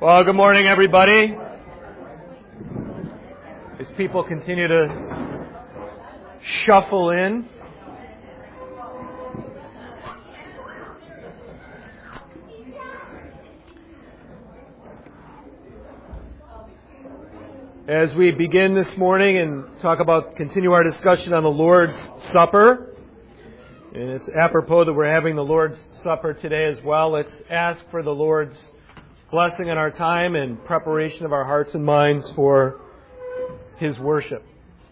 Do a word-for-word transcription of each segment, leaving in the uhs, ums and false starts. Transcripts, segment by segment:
Well, good morning, everybody. As people continue to shuffle in, as we begin this morning and talk about, continue our discussion on the Lord's Supper, and it's apropos that we're having the Lord's Supper today as well. Let's ask for the Lord's blessing in our time and preparation of our hearts and minds for His worship.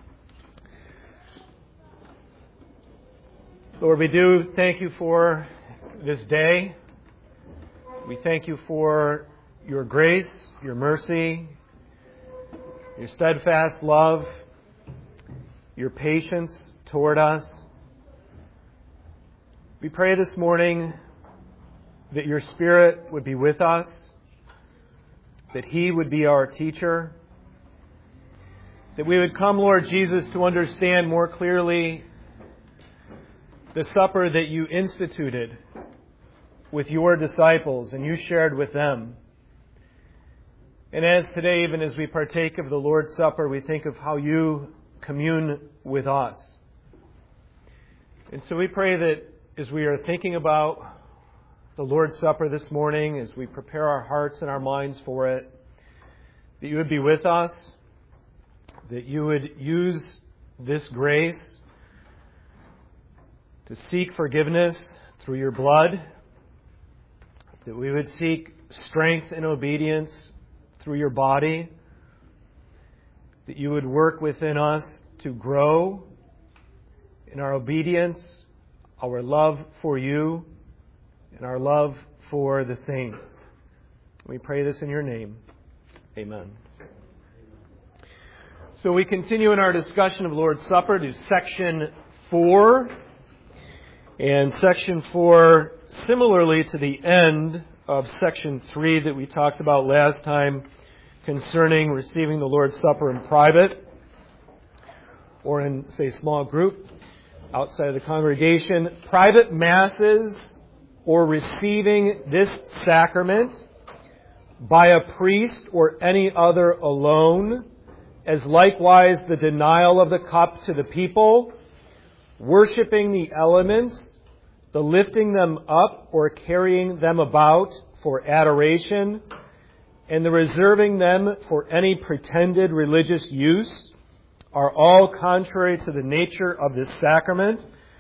Lord, we do thank You for this day. We thank You for Your grace, Your mercy, Your steadfast love, Your patience toward us. We pray this morning that Your Spirit would be with us, that He would be our teacher, that we would come, Lord Jesus, to understand more clearly the supper that You instituted with Your disciples and You shared with them. And as today, even as we partake of the Lord's Supper, we think of how You commune with us. And so we pray that as we are thinking about the Lord's Supper this morning, as we prepare our hearts and our minds for it, that You would be with us, that You would use this grace to seek forgiveness through Your blood, that we would seek strength and obedience through Your body, that You would work within us to grow in our obedience, our love for You, and our love for the saints. We pray this in Your name. Amen. So we continue in our discussion of Lord's Supper to section four. And section four, similarly to the end of section three that we talked about last time concerning receiving the Lord's Supper in private or in, say, small group outside of the congregation. Private masses or receiving this sacrament by a priest or any other alone, as likewise the denial of the cup to the people, worshiping the elements, the lifting them up or carrying them about for adoration, and the reserving them for any pretended religious use, are all contrary to the nature of this sacrament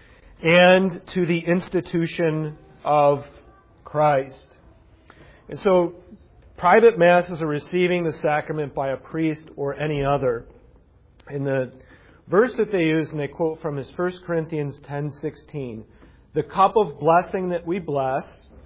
and to the institution of Christ. And so, private masses are receiving the sacrament by a priest or any other. And the verse that they use, and they quote from, is First Corinthians ten sixteen. The cup of blessing that we bless,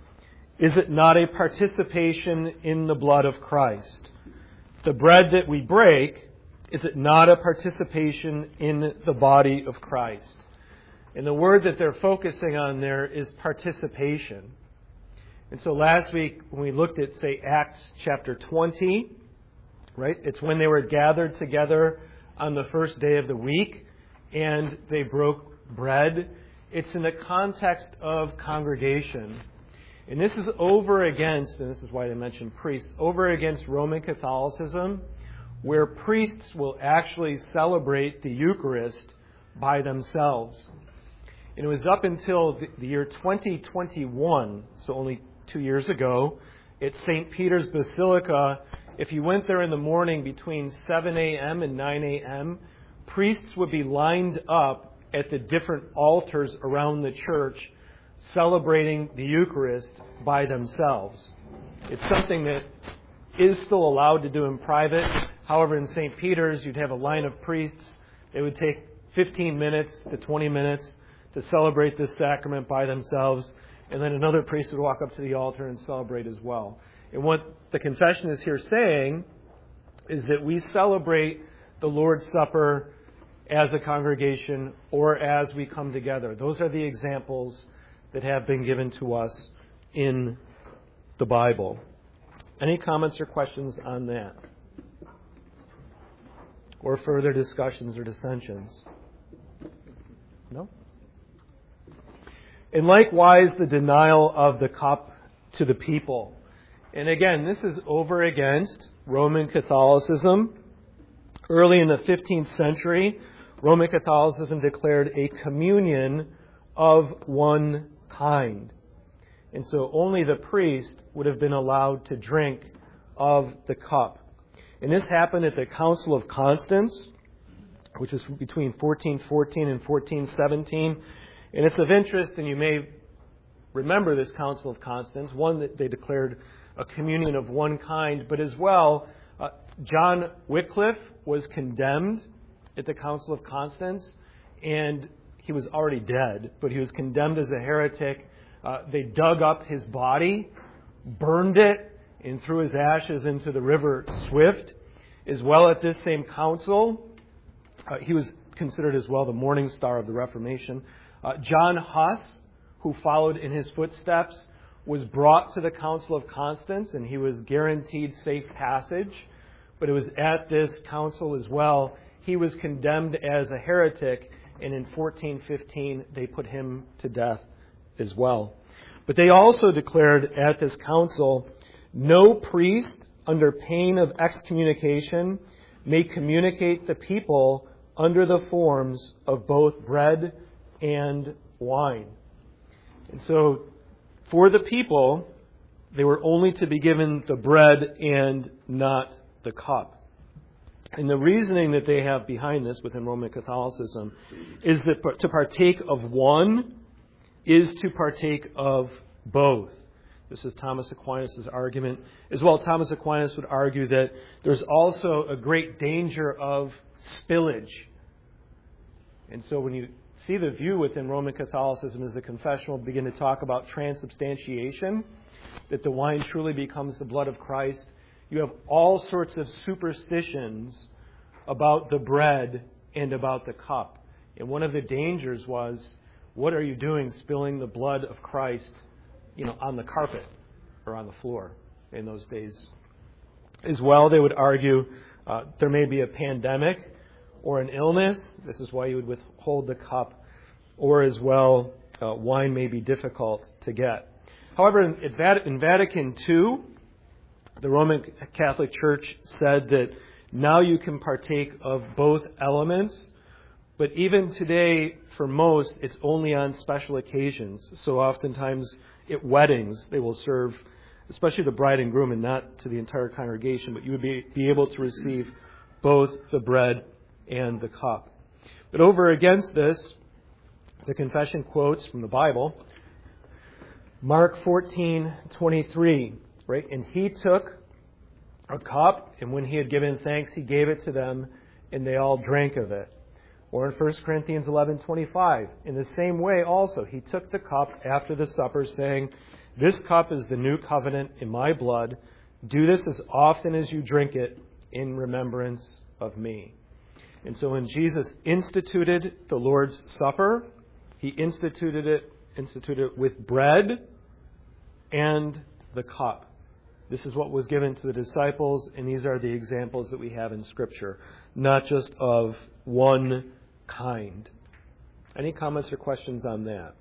is it not a participation in the blood of Christ? The bread that we break, is it not a participation in the body of Christ? And the word that they're focusing on there is participation. And so last week, when we looked at, say, Acts chapter twenty, right? It's when they were gathered together on the first day of the week, and they broke bread. It's in the context of congregation. And this is over against, and this is why they mentioned priests, over against Roman Catholicism, where priests will actually celebrate the Eucharist by themselves. And it was up until the year twenty twenty-one, so only two years ago, at Saint Peter's Basilica. If you went there in the morning between seven a.m. and nine a.m., priests would be lined up at the different altars around the church celebrating the Eucharist by themselves. It's something that is still allowed to do in private. However, in Saint Peter's, you'd have a line of priests. They would take fifteen minutes to twenty minutes to celebrate this sacrament by themselves, and then another priest would walk up to the altar and celebrate as well. And what the confession is here saying is that we celebrate the Lord's Supper as a congregation or as we come together. Those are the examples that have been given to us in the Bible. Any comments or questions on that? Or further discussions or dissensions? No? And likewise, the denial of the cup to the people. And again, this is over against Roman Catholicism. Early in the fifteenth century, Roman Catholicism declared a communion of one kind. And so only the priest would have been allowed to drink of the cup. And this happened at the Council of Constance, which was between fourteen fourteen and fourteen seventeen. And it's of interest, and you may remember this Council of Constance, one that they declared a communion of one kind, but as well, uh, John Wycliffe was condemned at the Council of Constance, and he was already dead, but he was condemned as a heretic. Uh, they dug up his body, burned it, and threw his ashes into the river Swift. As well, at this same council, uh, he was considered as well the morning star of the Reformation. Uh, John Huss, who followed in his footsteps, was brought to the Council of Constance, and he was guaranteed safe passage. But it was at this council as well, he was condemned as a heretic, and in fourteen fifteen they put him to death as well. But they also declared at this council, no priest under pain of excommunication may communicate the people under the forms of both bread and wine. And so, for the people, they were only to be given the bread and not the cup. And the reasoning that they have behind this within Roman Catholicism is that to partake of one is to partake of both. This is Thomas Aquinas' argument. As well, Thomas Aquinas would argue that there's also a great danger of spillage. And so when you see the view within Roman Catholicism as the confession will begin to talk about transubstantiation, that the wine truly becomes the blood of Christ, you have all sorts of superstitions about the bread and about the cup. And one of the dangers was, what are you doing spilling the blood of Christ, you know, on the carpet or on the floor in those days? As well, they would argue uh, there may be a pandemic or an illness. This is why you would withhold the cup. Or as well, uh, wine may be difficult to get. However, in, in Vatican Two, the Roman Catholic Church said that now you can partake of both elements. But even today, for most, it's only on special occasions. So oftentimes at weddings, they will serve, especially the bride and groom, and not to the entire congregation, but you would be, be able to receive both the bread and the cup. But over against this, the confession quotes from the Bible, Mark fourteen twenty-three, right? And he took a cup, and when he had given thanks, he gave it to them, and they all drank of it. Or in First Corinthians eleven twenty-five, in the same way also, he took the cup after the supper, saying, this cup is the new covenant in my blood. Do this as often as you drink it in remembrance of me. And so when Jesus instituted the Lord's Supper, he instituted it, instituted it with bread and the cup. This is what was given to the disciples, and these are the examples that we have in Scripture, not just of one kind. Any comments or questions on that?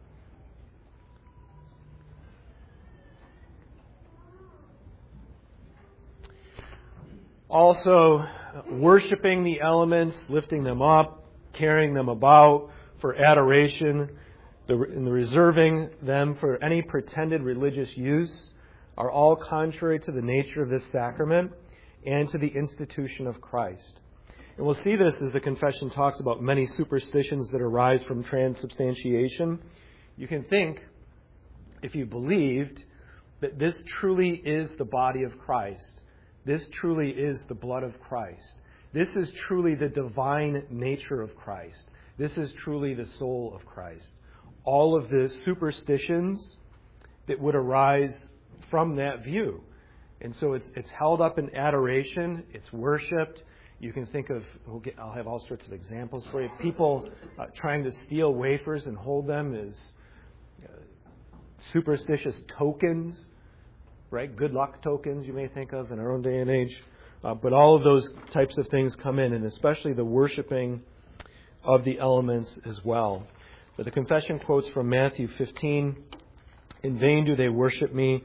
Also, worshiping the elements, lifting them up, carrying them about for adoration, and reserving them for any pretended religious use are all contrary to the nature of this sacrament and to the institution of Christ. And we'll see this as the confession talks about many superstitions that arise from transubstantiation. You can think, if you believed, that this truly is the body of Christ. This truly is the blood of Christ. This is truly the divine nature of Christ. This is truly the soul of Christ. All of the superstitions that would arise from that view. And so it's it's held up in adoration. It's worshipped. You can think of, we'll get, I'll have all sorts of examples for you. People uh, trying to steal wafers and hold them as uh, superstitious tokens, right? Good luck tokens you may think of in our own day and age. Uh, but all of those types of things come in, and especially the worshiping of the elements as well. But the confession quotes from Matthew fifteen, in vain do they worship me,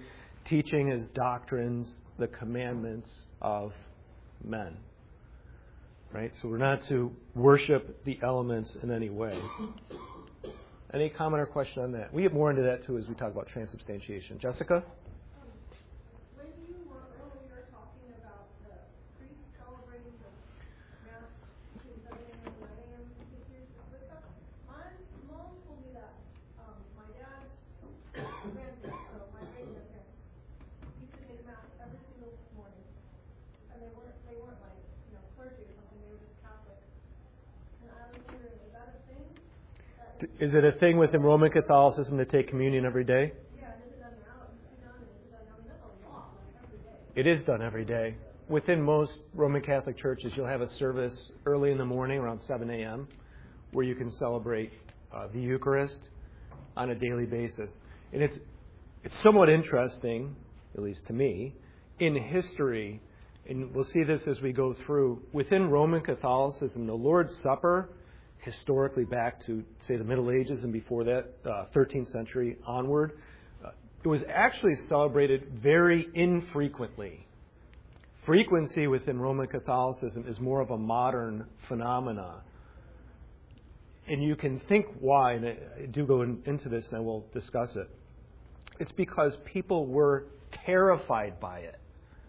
teaching as doctrines the commandments of men. Right? So we're not to worship the elements in any way. Any comment or question on that? We get more into that too as we talk about transubstantiation. Jessica? When you were earlier talking about the priest celebrating the Mass between seven a.m. and nine a.m. here's the split up. My mom told me that um, my dad's grandparents, so my great grandparents, used to go to Mass every single morning, and they weren't they weren't like you know clergy or something. They were just Catholics. And I was wondering, is that a thing? Is it a thing within Roman Catholicism to take communion every day? Yeah, and is it done now? Is it done? Is it done now? I mean, that's a lot, like every day. It is done every day. Within most Roman Catholic churches, you'll have a service early in the morning around seven a.m. where you can celebrate uh, the Eucharist on a daily basis. And it's it's somewhat interesting, at least to me, in history, and we'll see this as we go through, within Roman Catholicism, the Lord's Supper, historically back to, say, the Middle Ages and before that, uh, thirteenth century onward, uh, it was actually celebrated very infrequently. Frequency within Roman Catholicism is more of a modern phenomena. And you can think why, and I do go in, into this and I will discuss it. It's because people were terrified by it.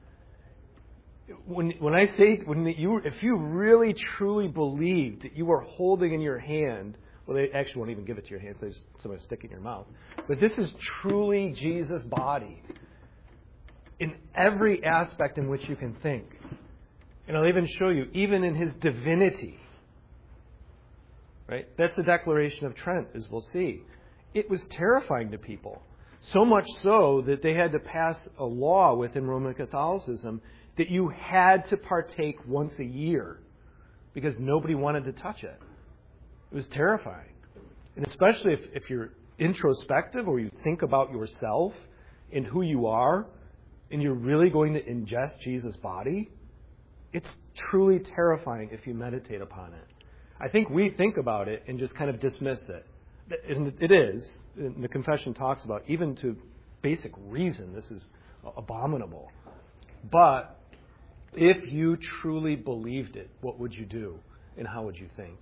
When when I say, when you, if you really truly believed that you were holding in your hand, well, they actually won't even give it to your hand, they just somebody stick it in your mouth. But this is truly Jesus' body in every aspect in which you can think. And I'll even show you, even in his divinity. Right? That's the Declaration of Trent, as we'll see. It was terrifying to people. So much so that they had to pass a law within Roman Catholicism that you had to partake once a year because nobody wanted to touch it. It was terrifying. And especially if, if you're introspective or you think about yourself and who you are and you're really going to ingest Jesus' body, it's truly terrifying if you meditate upon it. I think we think about it and just kind of dismiss it. And it is. And the confession talks about, even to basic reason, this is abominable. But if you truly believed it, what would you do and how would you think?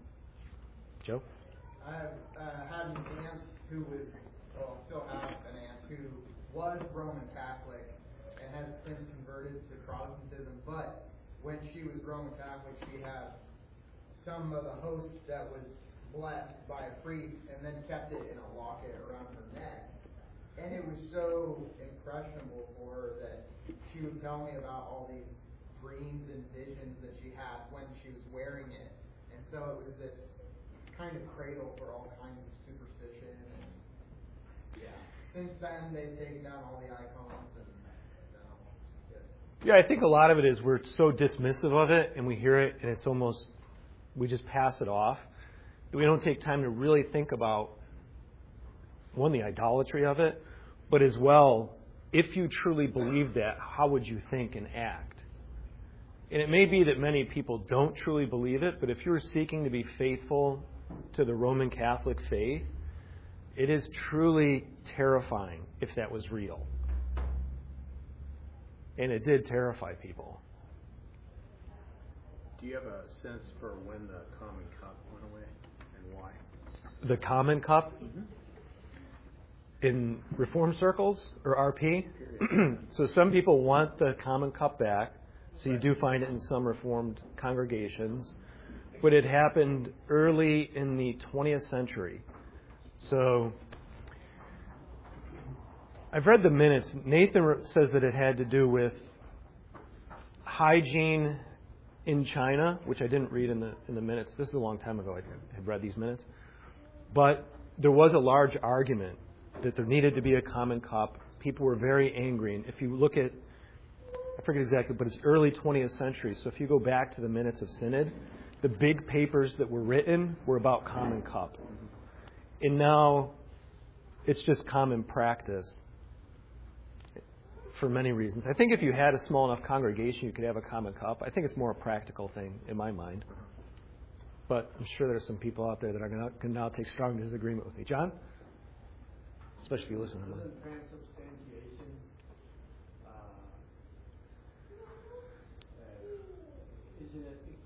Joe? I uh, had an aunt who was, well, still have an aunt who was Roman Catholic and has since converted to Protestantism. But when she was Roman Catholic, she had some of the host that was blessed by a priest and then kept it in a locket around her neck. And it was so impressionable for her that she would tell me about all these dreams and visions that she had when she was wearing it. And so it was this kind of cradle for all kinds of superstition. And yeah, since then they've taken down all the icons. And you know, yes. Yeah, I think a lot of it is we're so dismissive of it and we hear it and it's almost, we just pass it off. We don't take time to really think about, one, the idolatry of it, but as well, if you truly believe that, how would you think and act? And it may be that many people don't truly believe it, but if you're seeking to be faithful to the Roman Catholic faith, it is truly terrifying if that was real. And it did terrify people. Do you have a sense for when the common cup went away and why? The common cup? Mm-hmm. In Reform circles or R P? So some people want the common cup back. So you do find it in some Reformed congregations. But it happened early in the twentieth century. So I've read the minutes. Nathan says that it had to do with hygiene in China, which I didn't read in the in the minutes. This is a long time ago. I had read these minutes. But there was a large argument that there needed to be a common cup. People were very angry. And if you look at, I forget exactly, but it's early twentieth century. So if you go back to the minutes of Synod, the big papers that were written were about common cup. And now it's just common practice for many reasons. I think if you had a small enough congregation, you could have a common cup. I think it's more a practical thing in my mind. But I'm sure there's some people out there that are going to now take strong disagreement with me. John? Especially if you listen to them. Isn't transubstantiation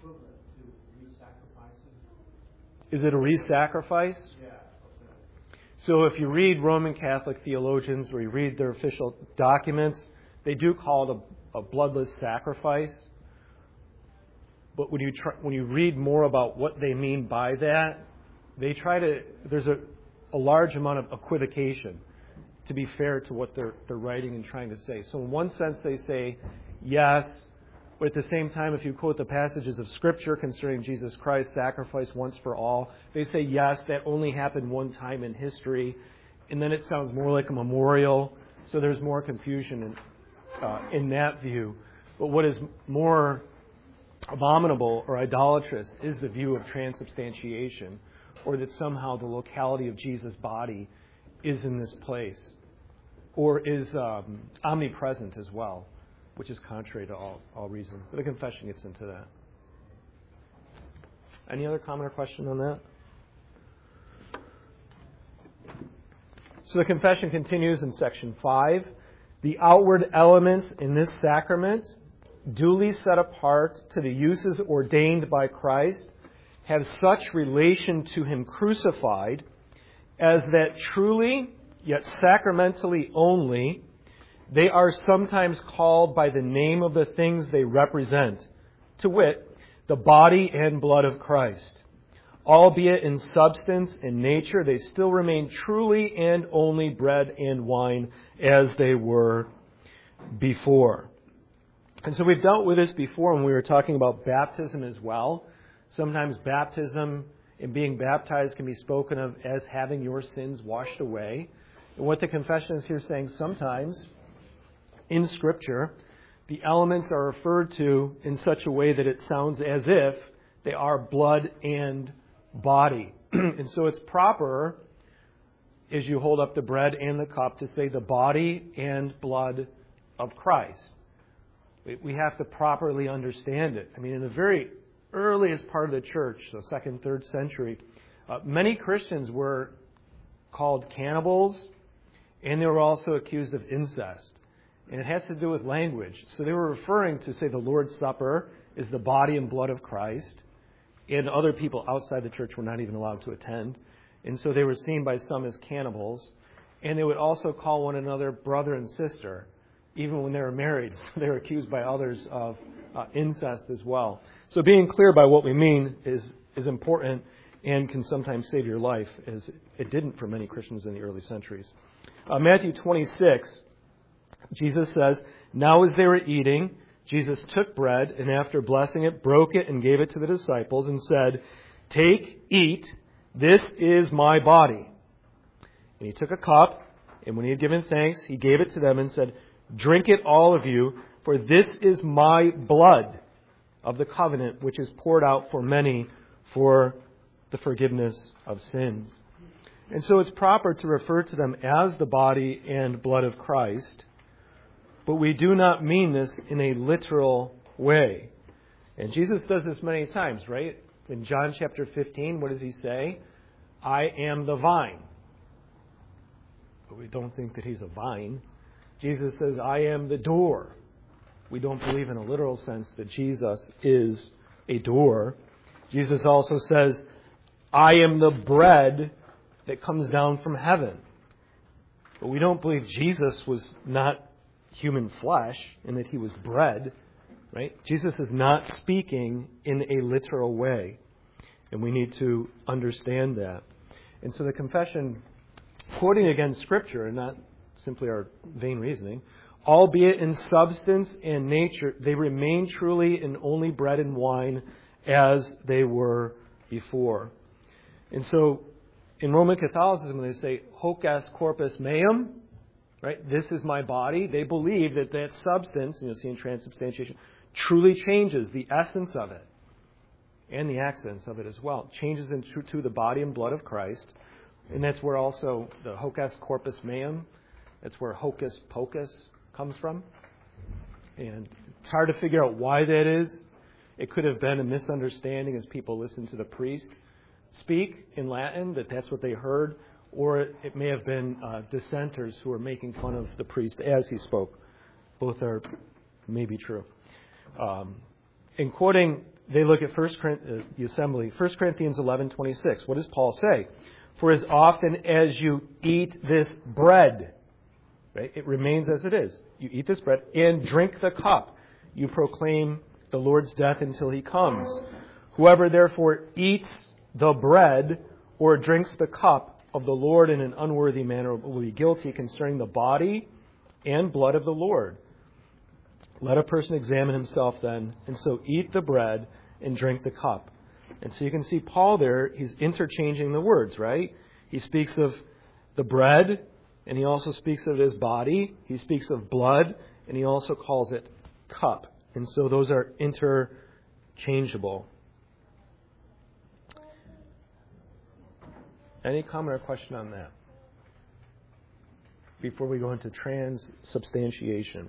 equivalent to re-sacrificing? Is it a re-sacrifice? Yeah. Okay. So if you read Roman Catholic theologians or you read their official documents, they do call it a, a bloodless sacrifice. But when you try, when you read more about what they mean by that, they try to, there's a, a large amount of equivocation, to be fair to what they're, they're writing and trying to say. So in one sense they say yes, but at the same time if you quote the passages of Scripture concerning Jesus Christ's sacrifice once for all, they say yes, that only happened one time in history, and then it sounds more like a memorial, so there's more confusion in, uh, in that view. But what is more abominable or idolatrous is the view of transubstantiation, or that somehow the locality of Jesus' body is in this place, or is um, omnipresent as well, which is contrary to all, all reason. But the confession gets into that. Any other comment or question on that? So the confession continues in section five. The outward elements in this sacrament, duly set apart to the uses ordained by Christ, have such relation to Him crucified as that truly, yet sacramentally only, they are sometimes called by the name of the things they represent, to wit, the body and blood of Christ. Albeit in substance and nature, they still remain truly and only bread and wine as they were before. And so we've dealt with this before when we were talking about baptism as well. Sometimes baptism and being baptized can be spoken of as having your sins washed away. And what the confession is here saying, sometimes in Scripture, the elements are referred to in such a way that it sounds as if they are blood and body. And so it's proper, as you hold up the bread and the cup, to say the body and blood of Christ. We have to properly understand it. I mean, in the very earliest part of the church, the second, third century, uh, many Christians were called cannibals, and they were also accused of incest. And it has to do with language. So they were referring to, say, the Lord's Supper is the body and blood of Christ, and other people outside the church were not even allowed to attend. And so they were seen by some as cannibals. And they would also call one another brother and sister, even when they were married. So they were accused by others of uh, incest as well. So being clear by what we mean is, is important and can sometimes save your life, as it didn't for many Christians in the early centuries. Uh, Matthew twenty-six, Jesus says, "Now as they were eating, Jesus took bread, and after blessing it, broke it and gave it to the disciples and said, 'Take, eat, this is my body.' And he took a cup, and when he had given thanks, he gave it to them and said, 'Drink it, all of you, for this is my blood of the covenant, which is poured out for many for the forgiveness of sins.'" And so it's proper to refer to them as the body and blood of Christ, but we do not mean this in a literal way. And Jesus does this many times, right? In John chapter fifteen, what does he say? "I am the vine." But we don't think that he's a vine. Jesus says, "I am the door." We don't believe in a literal sense that Jesus is a door. Jesus also says, "I am the bread that comes down from heaven." But we don't believe Jesus was not human flesh and that he was bread, right? Jesus is not speaking in a literal way, and we need to understand that. And so the confession, quoting again Scripture and not simply our vain reasoning, "Albeit in substance and nature, they remain truly and only bread and wine as they were before." And so in Roman Catholicism, when they say hoc est corpus meum, right, this is my body, they believe that that substance, and you'll see in transubstantiation, truly changes the essence of it and the accents of it as well. Changes into to the body and blood of Christ. And that's where also the hoc est corpus meum, that's where hocus pocus comes from. And it's hard to figure out why that is. It could have been a misunderstanding as people listened to the priest speak in Latin, that that's what they heard, or it may have been uh, dissenters who were making fun of the priest as he spoke. Both are maybe true. Um, in quoting they look at First Corinthians, the assembly, First Corinthians eleven twenty-six. What does Paul say? For as often as you eat this bread, right, it remains as it is. You eat this bread and drink the cup. You proclaim the Lord's death until he comes. Whoever therefore eats the bread or drinks the cup of the Lord in an unworthy manner will be guilty concerning the body and blood of the Lord. Let a person examine himself then, and so eat the bread and drink the cup. And so you can see Paul there, he's interchanging the words, right? He speaks of the bread, and he also speaks of his body. He speaks of blood, and he also calls it cup. And so those are interchangeable. Any comment or question on that before we go into transubstantiation?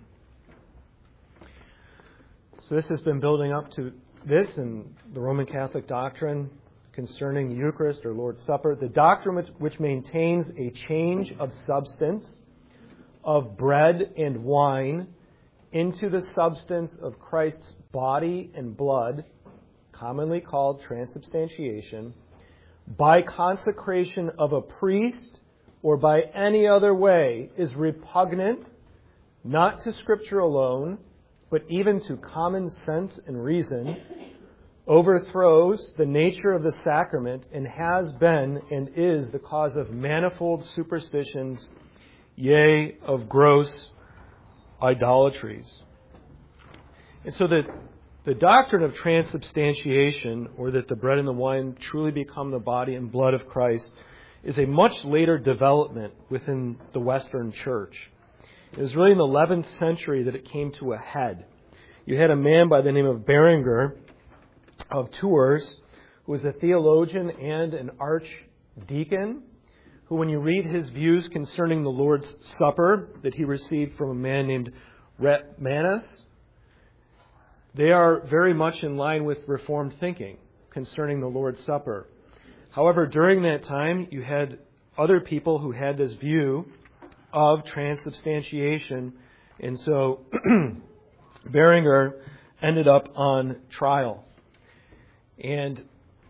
So this has been building up to this and the Roman Catholic doctrine concerning the Eucharist or Lord's Supper. The doctrine which, which maintains a change of substance of bread and wine into the substance of Christ's body and blood, commonly called transubstantiation, by consecration of a priest or by any other way, is repugnant not to Scripture alone, but even to common sense and reason, overthrows the nature of the sacrament, and has been and is the cause of manifold superstitions, yea, of gross idolatries. And so that the doctrine of transubstantiation, or that the bread and the wine truly become the body and blood of Christ, is a much later development within the Western Church. It was really in the eleventh century that it came to a head. You had a man by the name of Berenger of Tours, who was a theologian and an archdeacon, who, when you read his views concerning the Lord's Supper that he received from a man named Rhett-Manus, they are very much in line with Reformed thinking concerning the Lord's Supper. However, during that time, you had other people who had this view of transubstantiation, and so Berenger ended up on trial. And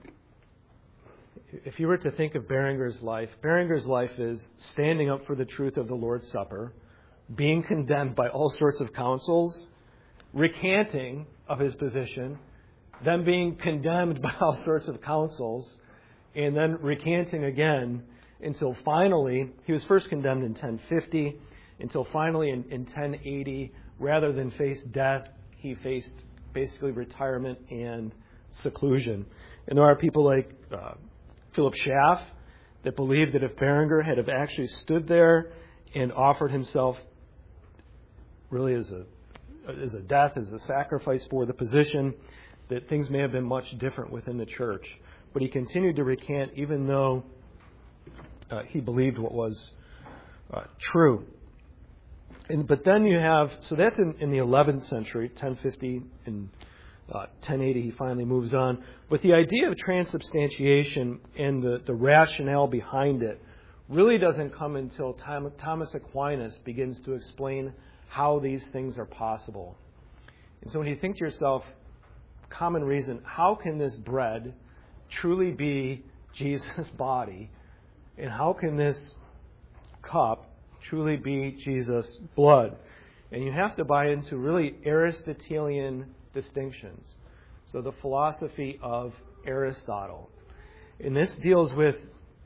if you were to think of Berenger's life, Berenger's life is standing up for the truth of the Lord's Supper, being condemned by all sorts of councils, recanting of his position, then being condemned by all sorts of councils, and then recanting again, until finally, he was first condemned in ten fifty, until finally in, in ten eighty, rather than face death, he faced basically retirement and seclusion. And there are people like uh, Philip Schaff that believe that if Berenger had have actually stood there and offered himself really as a as a death, as a sacrifice for the position, that things may have been much different within the church. But he continued to recant even though uh, he believed what was uh, true. And, but then you have, so that's in, in the eleventh century, ten fifty and uh, ten eighty, he finally moves on. But the idea of transubstantiation and the, the rationale behind it really doesn't come until Tom, Thomas Aquinas begins to explain how these things are possible. And so when you think to yourself, common reason, how can this bread truly be Jesus' body? And how can this cup truly be Jesus' blood? And you have to buy into really Aristotelian distinctions. So the philosophy of Aristotle. And this deals with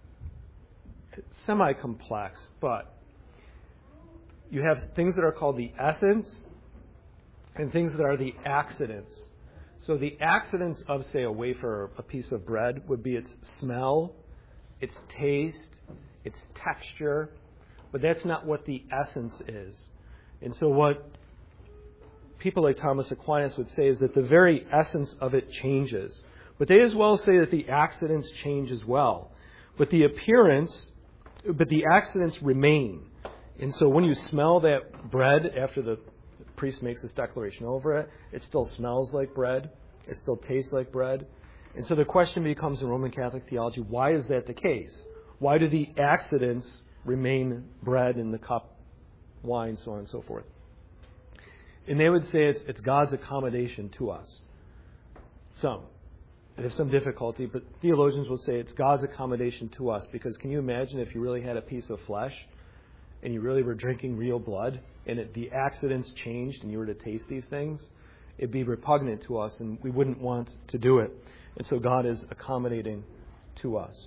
semi-complex, but you have things that are called the essence and things that are the accidents. So the accidents of, say, a wafer or a piece of bread would be its smell, its taste, its texture, but that's not what the essence is. And so what people like Thomas Aquinas would say is that the very essence of it changes. But they as well say that the accidents change as well. But the appearance, but the accidents remain. And so when you smell that bread after the priest makes this declaration over it, it still smells like bread. It still tastes like bread. And so the question becomes in Roman Catholic theology, why is that the case? Why do the accidents remain bread in the cup, wine, so on and so forth? And they would say it's, it's God's accommodation to us. Some. They have some difficulty, but theologians will say it's God's accommodation to us, because can you imagine if you really had a piece of flesh and you really were drinking real blood and it, the accidents changed and you were to taste these things? It'd be repugnant to us and we wouldn't want to do it. And so God is accommodating to us.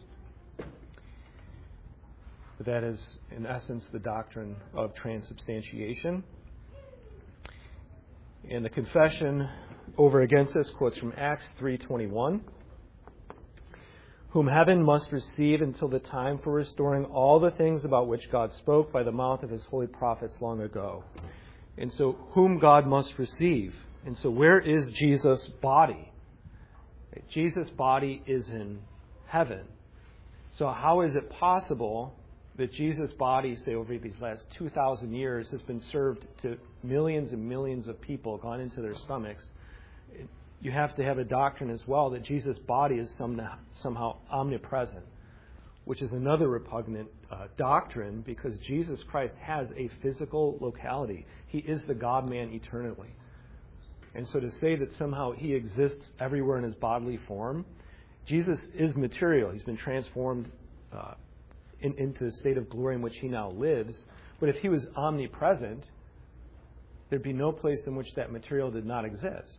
That is, in essence, the doctrine of transubstantiation. And the confession over against this quotes from Acts three twenty-one. Whom heaven must receive until the time for restoring all the things about which God spoke by the mouth of his holy prophets long ago. And so, whom God must receive. And so, where is Jesus' body? Jesus' body is in heaven. So how is it possible that Jesus' body, say over these last two thousand years, has been served to millions and millions of people, gone into their stomachs? You have to have a doctrine as well that Jesus' body is some, somehow omnipresent, which is another repugnant uh, doctrine, because Jesus Christ has a physical locality. He is the God-man eternally. And so to say that somehow he exists everywhere in his bodily form, Jesus is material. He's been transformed uh, in, into the state of glory in which he now lives. But if he was omnipresent, there'd be no place in which that material did not exist.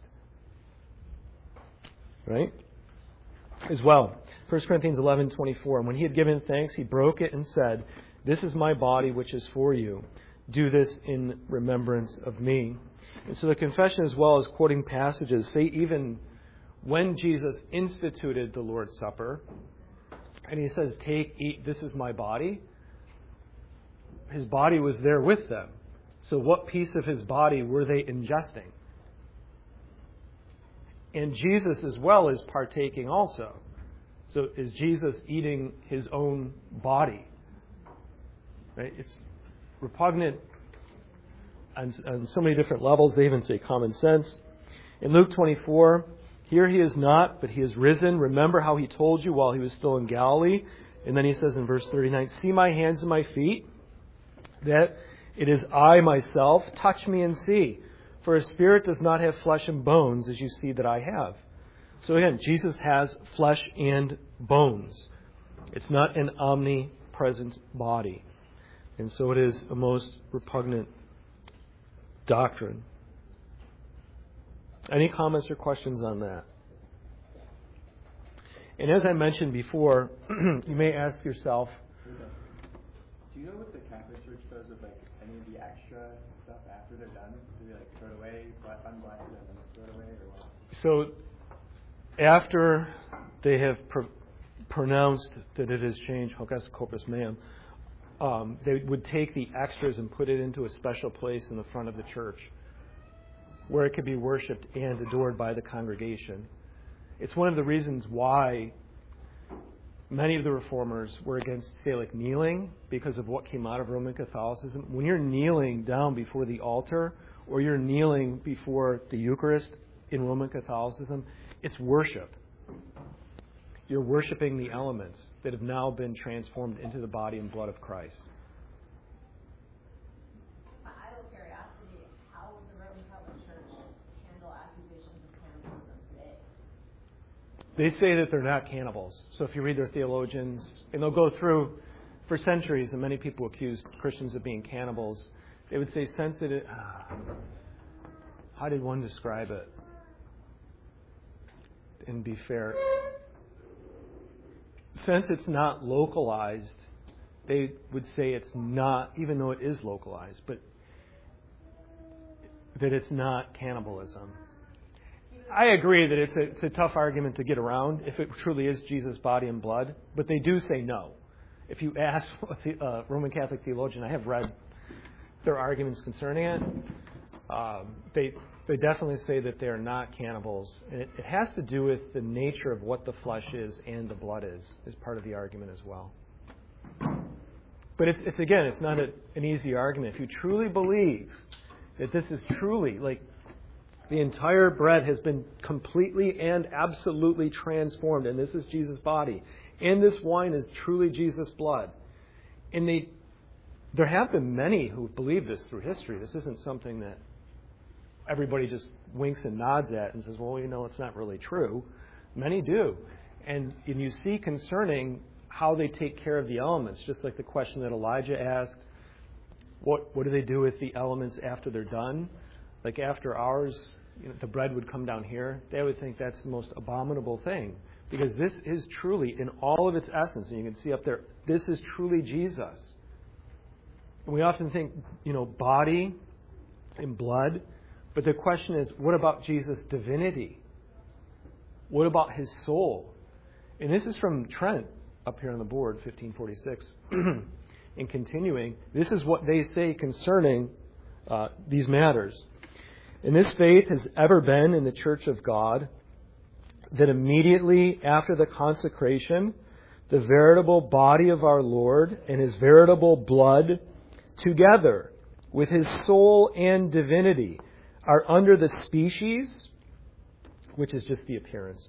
Right? As well, First Corinthians eleven twenty-four, and when he had given thanks, he broke it and said, "This is my body which is for you. Do this in remembrance of me." And so the confession, as well as quoting passages, say even when Jesus instituted the Lord's Supper, and he says, "Take, eat, this is my body," his body was there with them. So what piece of his body were they ingesting? And Jesus as well is partaking also. So is Jesus eating his own body? Right? It's repugnant on, on so many different levels. They even say common sense. In Luke twenty-four, here he is not, but he is risen. Remember how he told you while he was still in Galilee. And then he says in verse thirty-nine, "See my hands and my feet, that it is I myself. Touch me and see. For a spirit does not have flesh and bones, as you see that I have." So again, Jesus has flesh and bones. It's not an omnipresent body. And so it is a most repugnant doctrine. Any comments or questions on that? And as I mentioned before, you may ask yourself, do you know what the Catholic Church does with like any of the extra stuff after they're done? Do they like throw it away, unbless it, and then throw it away, or what? So after they have pr- pronounced that it has changed, Hocus Corpus Meum, um, they would take the extras and put it into a special place in the front of the church where it could be worshipped and adored by the congregation. It's one of the reasons why many of the reformers were against, say, like kneeling, because of what came out of Roman Catholicism. When you're kneeling down before the altar or you're kneeling before the Eucharist in Roman Catholicism, it's worship. You're worshiping the elements that have now been transformed into the body and blood of Christ. My idle curiosity, how would the Roman Catholic Church handle accusations of cannibalism today? They say that they're not cannibals. So if you read their theologians, and they'll go through, for centuries, and many people accused Christians of being cannibals, they would say sensitive. How did one describe it? And be fair. Since it's not localized, they would say it's not, even though it is localized, but that it's not cannibalism. I agree that it's a, it's a tough argument to get around if it truly is Jesus' body and blood, but they do say no. If you ask a uh, Roman Catholic theologian, I have read their arguments concerning it, um, they they definitely say that they are not cannibals. And it, it has to do with the nature of what the flesh is and the blood is, is part of the argument as well. But it's, it's again, it's not a, an easy argument. If you truly believe that this is truly, like, the entire bread has been completely and absolutely transformed, and this is Jesus' body, and this wine is truly Jesus' blood. And they, there have been many who believe this through history. This isn't something that everybody just winks and nods at and says, well, you know, it's not really true. Many do. And, and you see concerning how they take care of the elements, just like the question that Elijah asked, what, what do they do with the elements after they're done? Like after ours, you know, the bread would come down here. They would think that's the most abominable thing. Because this is truly, in all of its essence, and you can see up there, this is truly Jesus. And we often think, you know, body and blood. But the question is, what about Jesus' divinity? What about his soul? And this is from Trent up here on the board, fifteen forty-six. And continuing, this is what they say concerning uh, these matters. And this faith has ever been in the Church of God, that immediately after the consecration, the veritable body of our Lord and his veritable blood, together with his soul and divinity, are under the species, which is just the appearance,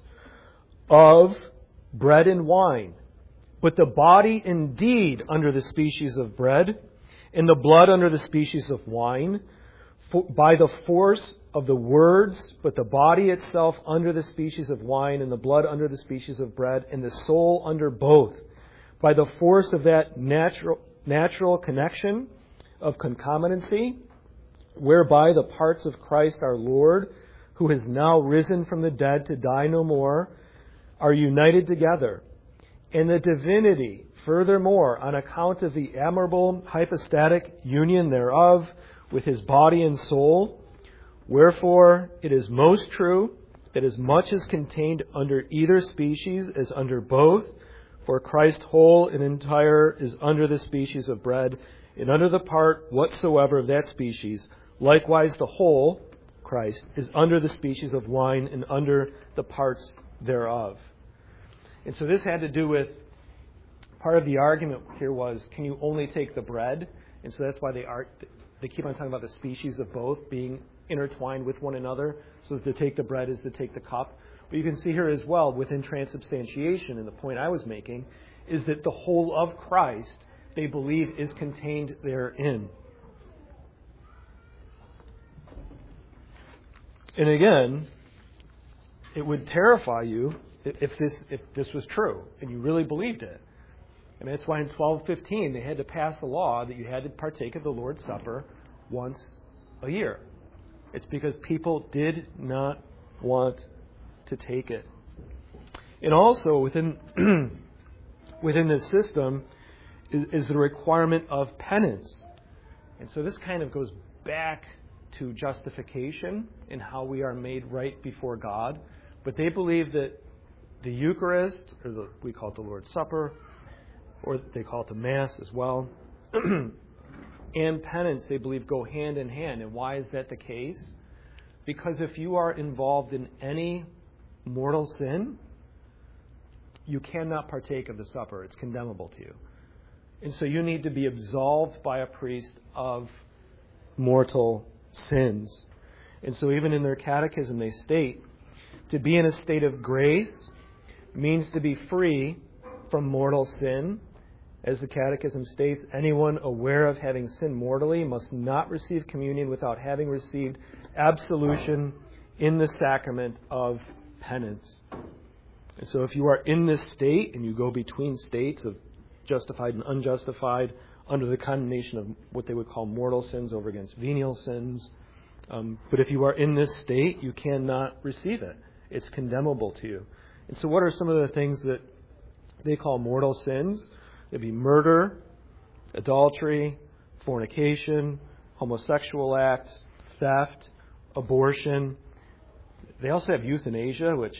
of bread and wine. But the body indeed under the species of bread, and the blood under the species of wine, for, by the force of the words, but the body itself under the species of wine, and the blood under the species of bread, and the soul under both, by the force of that natural, natural connection of concomitancy, whereby the parts of Christ our Lord, who has now risen from the dead to die no more, are united together. And the divinity, furthermore, on account of the admirable hypostatic union thereof with his body and soul, wherefore it is most true that as much is contained under either species as under both, for Christ whole and entire is under the species of bread, and under the part whatsoever of that species, likewise the whole, Christ, is under the species of wine and under the parts thereof. And so this had to do with, part of the argument here was, can you only take the bread? And so that's why they are, they keep on talking about the species of both being intertwined with one another. So to take the bread is to take the cup. But you can see here as well, within transubstantiation, and the point I was making, is that the whole of Christ, they believe, is contained therein. And again, it would terrify you if this if this was true and you really believed it. And that's why in twelve fifteen they had to pass a law that you had to partake of the Lord's Supper once a year. It's because people did not want to take it. And also within within this system is, is the requirement of penance. And so this kind of goes back to justification and how we are made right before God. But they believe that the Eucharist, or the, we call it the Lord's Supper, or they call it the Mass as well, and penance, they believe, go hand in hand. And why is that the case? Because if you are involved in any mortal sin, you cannot partake of the supper. It's condemnable to you. And so you need to be absolved by a priest of mortal sins. And so even in their catechism they state, to be in a state of grace means to be free from mortal sin. As the catechism states, anyone aware of having sinned mortally must not receive communion without having received absolution in the sacrament of penance. And so if you are in this state and you go between states of justified and unjustified under the condemnation of what they would call mortal sins over against venial sins, um, but if you are in this state, you cannot receive it. It's condemnable to you. And so what are some of the things that they call mortal sins? It'd be murder, adultery, fornication, homosexual acts, theft, abortion. They also have euthanasia, which,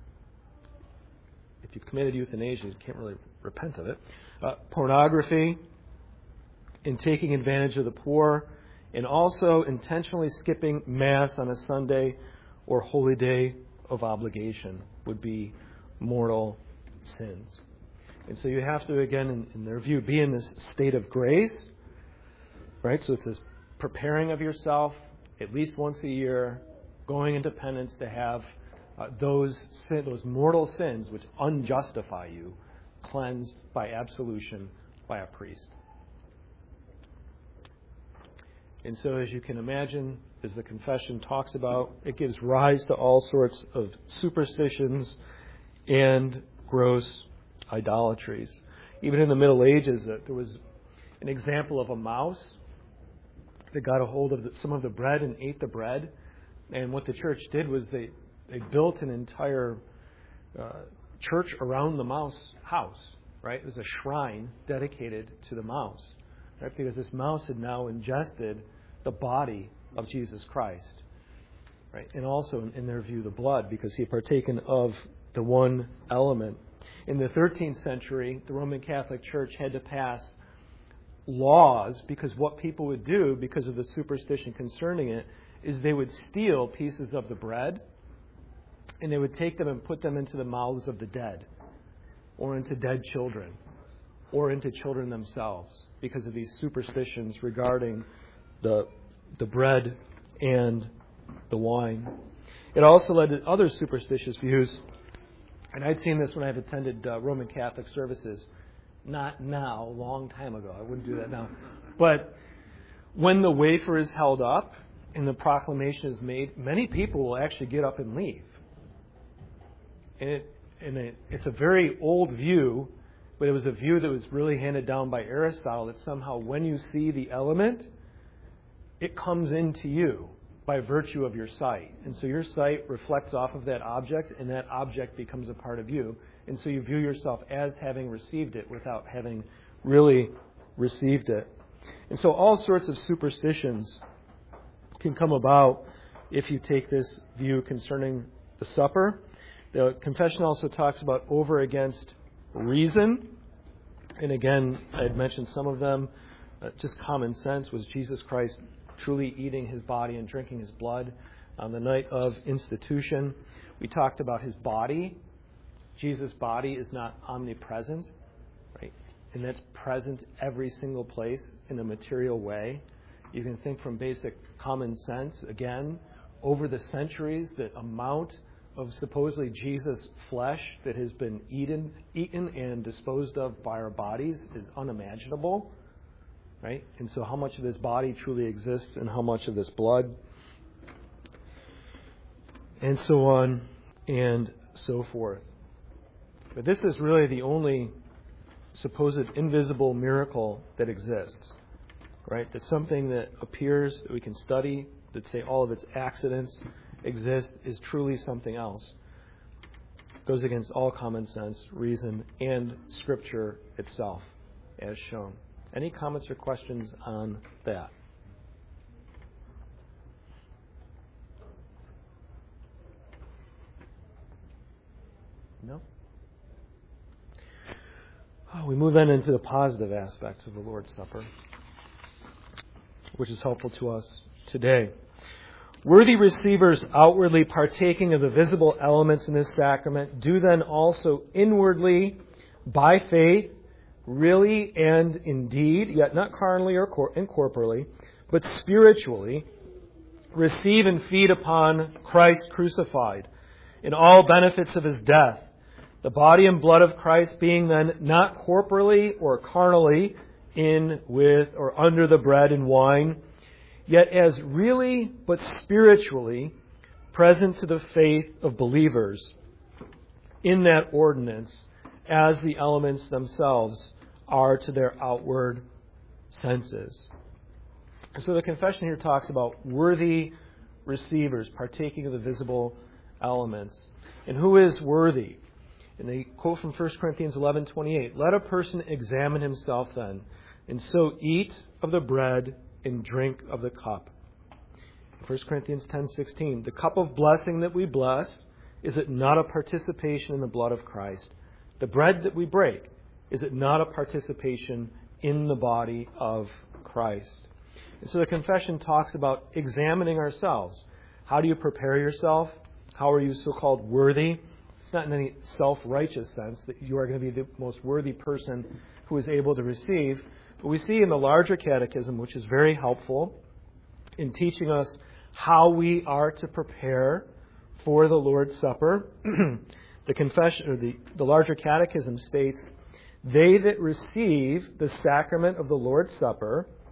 if you've committed euthanasia, you can't really repent of it. Uh, pornography, and taking advantage of the poor, and also intentionally skipping Mass on a Sunday or holy day of obligation would be mortal sins. And so you have to, again, in, in their view, be in this state of grace, right? So it's this preparing of yourself at least once a year, going into penance to have uh, those sin, those mortal sins which unjustify you cleansed by absolution by a priest. And so as you can imagine, as the confession talks about, it gives rise to all sorts of superstitions and gross idolatries. Even in the Middle Ages, uh, there was an example of a mouse that got a hold of the, some of the bread and ate the bread. And what the church did was they, they built an entire uh, church around the mouse house, right? It was a shrine dedicated to the mouse, right? Because this mouse had now ingested the body of Jesus Christ, right? And also, in, in their view, the blood, because he had partaken of the one element. In the thirteenth century, the Roman Catholic Church had to pass laws, because what people would do, because of the superstition concerning it, is they would steal pieces of the bread and they would take them and put them into the mouths of the dead, or into dead children, or into children themselves, because of these superstitions regarding the the bread and the wine. It also led to other superstitious views, and I'd seen this when I've attended uh, Roman Catholic services. Not now, a long time ago. I wouldn't do that now. But when the wafer is held up and the proclamation is made, many people will actually get up and leave. And, it, and it, it's a very old view, but it was a view that was really handed down by Aristotle, that somehow when you see the element, it comes into you by virtue of your sight. And so your sight reflects off of that object, and that object becomes a part of you. And so you view yourself as having received it without having really received it. And so all sorts of superstitions can come about if you take this view concerning the supper. The confession also talks about over against reason. And again, I had mentioned some of them. Uh, just common sense. Was Jesus Christ truly eating his body and drinking his blood on the night of institution? We talked about his body. Jesus' body is not omnipresent, right? And that's present every single place in a material way. You can think from basic common sense. Again, over the centuries, the amount of supposedly Jesus' flesh that has been eaten, eaten and disposed of by our bodies is unimaginable, right? And so how much of his body truly exists and how much of this blood, and so on and so forth. But this is really the only supposed invisible miracle that exists, right? That something that appears, that we can study, that say all of its accidents exist, is truly something else. It goes against all common sense, reason, and Scripture itself, as shown. Any comments or questions on that? No? Oh, we move then into the positive aspects of the Lord's Supper, which is helpful to us today. Worthy receivers outwardly partaking of the visible elements in this sacrament do then also inwardly, by faith, really and indeed, yet not carnally or cor- incorporally, but spiritually, receive and feed upon Christ crucified in all benefits of his death, the body and blood of Christ being then not corporally or carnally in, with, or under the bread and wine, yet as really but spiritually present to the faith of believers in that ordinance as the elements themselves are to their outward senses. So the confession here talks about worthy receivers partaking of the visible elements. And who is worthy? And they quote from First Corinthians eleven twenty-eight. Let a person examine himself then, and so eat of the bread and drink of the cup. First Corinthians ten sixteen. The cup of blessing that we bless, is it not a participation in the blood of Christ? The bread that we break, is it not a participation in the body of Christ? And so the confession talks about examining ourselves. How do you prepare yourself? How are you so-called worthy? It's not in any self-righteous sense that you are going to be the most worthy person who is able to receive. But we see in the larger catechism, which is very helpful in teaching us how we are to prepare for the Lord's Supper. The confession, or the, the larger catechism states, they that receive the sacrament of the Lord's Supper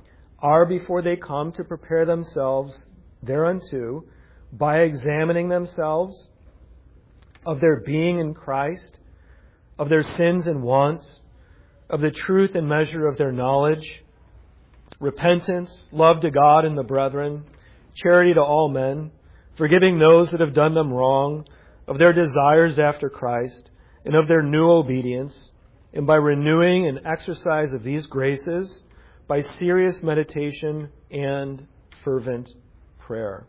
are before they come to prepare themselves thereunto by examining themselves of their being in Christ, of their sins and wants, of the truth and measure of their knowledge, repentance, love to God and the brethren, charity to all men, forgiving those that have done them wrong, of their desires after Christ, and of their new obedience, and by renewing and exercise of these graces, by serious meditation and fervent prayer.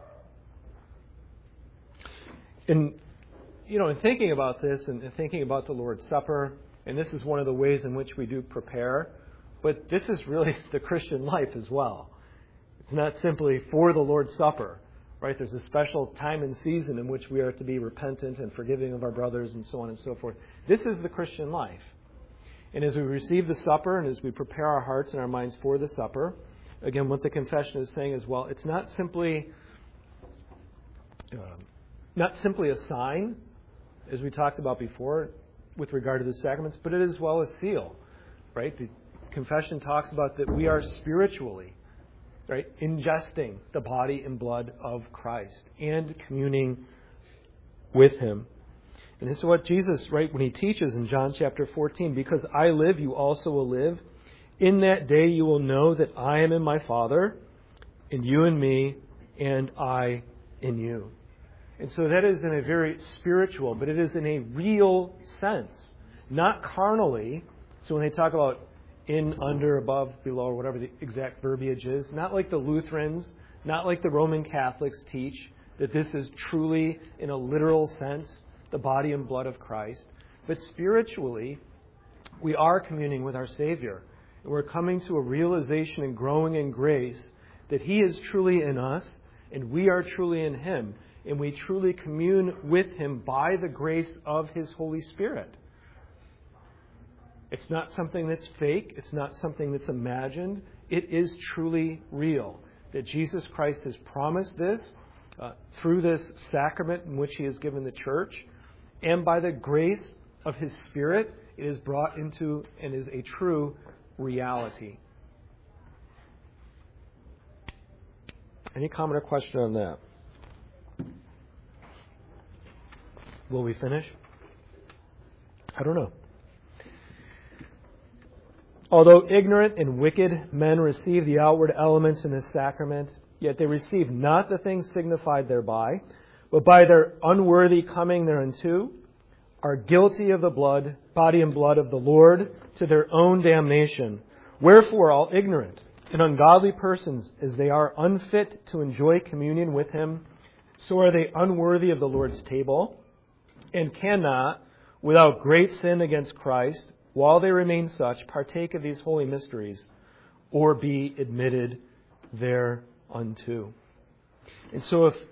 In, you know, in thinking about this and thinking about the Lord's Supper, and this is one of the ways in which we do prepare, but this is really the Christian life as well. It's not simply for the Lord's Supper, right? There's a special time and season in which we are to be repentant and forgiving of our brothers and so on and so forth. This is the Christian life. And as we receive the supper and as we prepare our hearts and our minds for the supper, again, what the confession is saying is, well, it's not simply uh, not simply a sign, as we talked about before, with regard to the sacraments, but it is as well a seal, right? The confession talks about that we are spiritually, right, ingesting the body and blood of Christ and communing with Him. And this is what Jesus, right, when He teaches in John chapter fourteen, because I live, you also will live. In that day you will know that I am in my Father, and you in me, and I in you. And so that is in a very spiritual, but it is in a real sense, not carnally. So when they talk about in, under, above, below, or whatever the exact verbiage is, not like the Lutherans, not like the Roman Catholics teach, that this is truly, in a literal sense, the body and blood of Christ. But spiritually, we are communing with our Savior. And we're coming to a realization and growing in grace that He is truly in us and we are truly in Him. And we truly commune with Him by the grace of His Holy Spirit. It's not something that's fake. It's not something that's imagined. It is truly real. That Jesus Christ has promised this uh, through this sacrament in which He has given the church. And by the grace of His Spirit, it is brought into and is a true reality. Any comment or question on that? Will we finish? I don't know. Although ignorant and wicked men receive the outward elements in this sacrament, yet they receive not the things signified thereby, but by their unworthy coming thereunto, are guilty of the blood, body and blood of the Lord to their own damnation. Wherefore all ignorant and ungodly persons, as they are unfit to enjoy communion with Him, so are they unworthy of the Lord's table, and cannot, without great sin against Christ, while they remain such, partake of these holy mysteries, or be admitted thereunto. And so if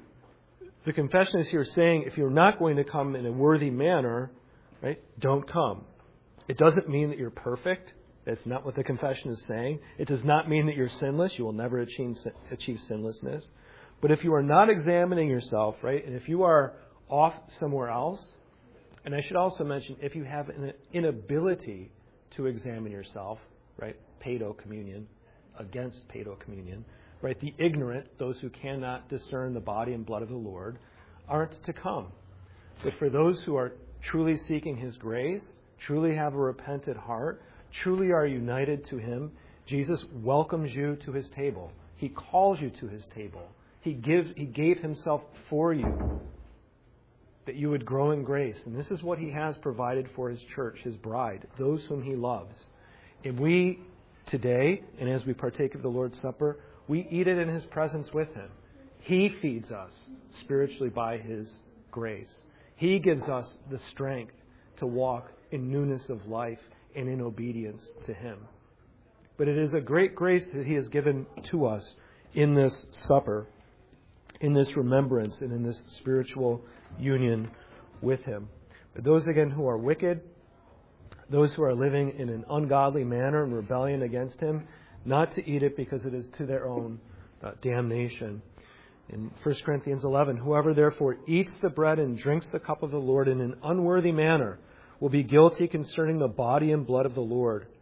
the confession is here saying, if you're not going to come in a worthy manner, right, don't come. It doesn't mean that you're perfect. That's not what the confession is saying. It does not mean that you're sinless. You will never achieve, achieve sinlessness. But if you are not examining yourself, right, and if you are off somewhere else, and I should also mention, if you have an inability to examine yourself, right, pedo communion, against pedo communion, right, the ignorant, those who cannot discern the body and blood of the Lord, aren't to come. But for those who are truly seeking His grace, truly have a repentant heart, truly are united to Him, Jesus welcomes you to His table. He calls you to His table. He gives, He gave Himself for you, that you would grow in grace. And this is what He has provided for His church, His bride, those whom He loves. And we today, and as we partake of the Lord's Supper, we eat it in His presence with Him. He feeds us spiritually by His grace. He gives us the strength to walk in newness of life and in obedience to Him. But it is a great grace that He has given to us in this supper, in this remembrance, and in this spiritual union with Him. But those, again, who are wicked, those who are living in an ungodly manner and rebellion against Him, not to eat it because it is to their own uh, damnation. In First Corinthians eleven, whoever therefore eats the bread and drinks the cup of the Lord in an unworthy manner will be guilty concerning the body and blood of the Lord.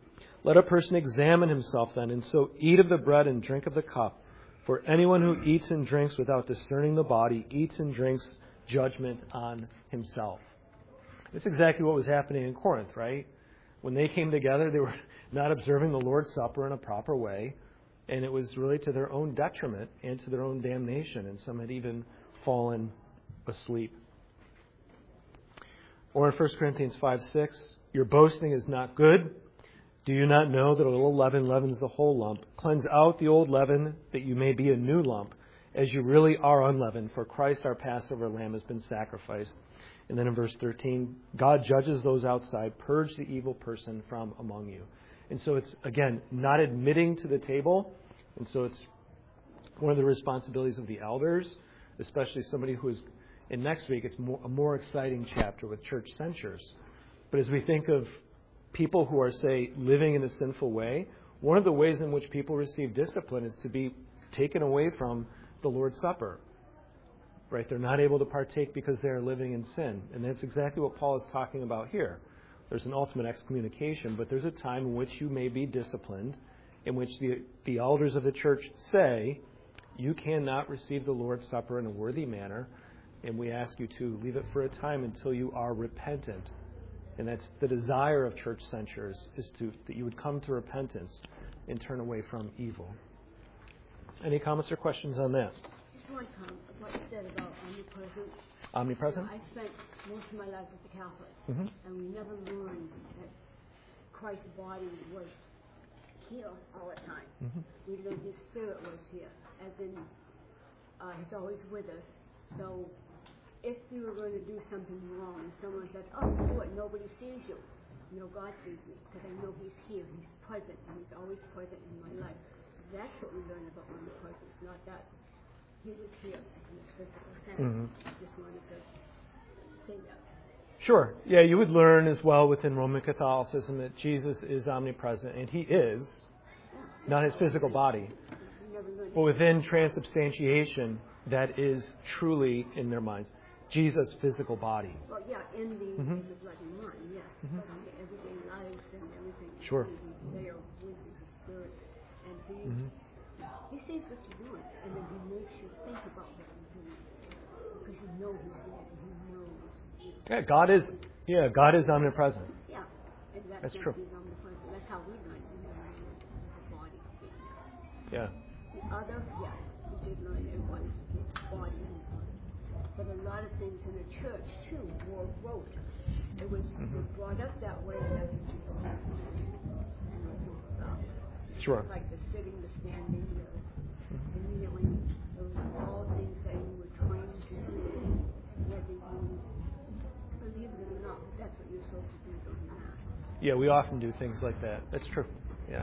Let a person examine himself then, and so eat of the bread and drink of the cup. For anyone who eats and drinks without discerning the body eats and drinks judgment on himself. That's exactly what was happening in Corinth, right? When they came together, they were not observing the Lord's Supper in a proper way, and it was really to their own detriment and to their own damnation, and some had even fallen asleep. Or in First Corinthians five six, your boasting is not good. Do you not know that a little leaven leavens the whole lump? Cleanse out the old leaven, that you may be a new lump, as you really are unleavened, for Christ our Passover lamb has been sacrificed. And then in verse thirteen, God judges those outside, purge the evil person from among you. And so it's, again, not admitting to the table. And so it's one of the responsibilities of the elders, especially somebody who is, and next week it's more, a more exciting chapter with church censures. But as we think of people who are, say, living in a sinful way, one of the ways in which people receive discipline is to be taken away from the Lord's Supper. Right? They're not able to partake because they are living in sin. And that's exactly what Paul is talking about here. There's an ultimate excommunication, but there's a time in which you may be disciplined, in which the, the elders of the church say, you cannot receive the Lord's Supper in a worthy manner, and we ask you to leave it for a time until you are repentant. And that's the desire of church censures, is to that you would come to repentance and turn away from evil. Any comments or questions on that? Just one comment. What you said about omnipresent. Omnipresent? I spent most of my life as a Catholic, Mm-hmm. and we never learned that Christ's body was here all the time. Mm-hmm. We learned His Spirit was here, as in uh, He's always with us. So if you were going to do something wrong, and someone said, "Oh, what? Nobody sees you." You know, God sees me because I know He's here. He's present, and He's always present in my life. That's what we learn about omnipresence, not that He was here in this physical sense. Mm-hmm. Just wanted to say that. Sure. Yeah, you would learn as well within Roman Catholicism that Jesus is omnipresent, and He is, not His physical body. We never learned But within transubstantiation, that is truly in their minds. Jesus' physical body. Well, yeah, in the, Mm-hmm. in the blood and mind, yes. Mhm. But in the everyday lives and everything. Sure. He's there with the Spirit. And He, Mm-hmm. he sees what you're doing. And then He makes you think about what you're doing. Because He knows He's there. And He knows. You know, Yeah, God is. Yeah, God is omnipresent. yeah. And that's, That's true. He's omnipresent. That's how we learn. We learn the body. Yeah. The other, yes, we did learn it was His body. But a lot of things in the church, too, were wrote. It was Mm-hmm. brought up that way, that's what you don't have to do. And it was, uh, Sure. like the sitting, the standing, the, the kneeling. Those were all things that you were trained to do, whether you believe it or not. That's what you're supposed to do, don't you not? Yeah, we often do things like that. That's true. Yeah.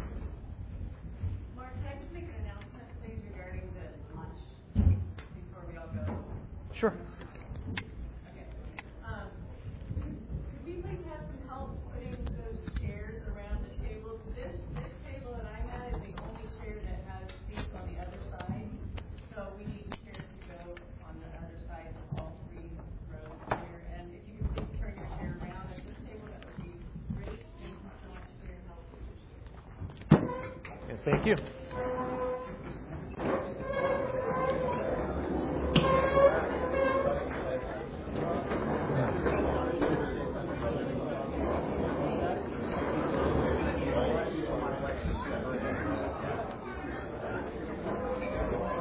Mark, can I just make an announcement, please, regarding the lunch before we all go? Sure. Okay. Um, could we please have some help putting those chairs around the tables? This, this table that I had is the only chair that has seats on the other side. So we need chairs to go on the other side of all three rows here. And if you could please turn your chair around at this table, that would be great. Thank you so much for your help. And thank you.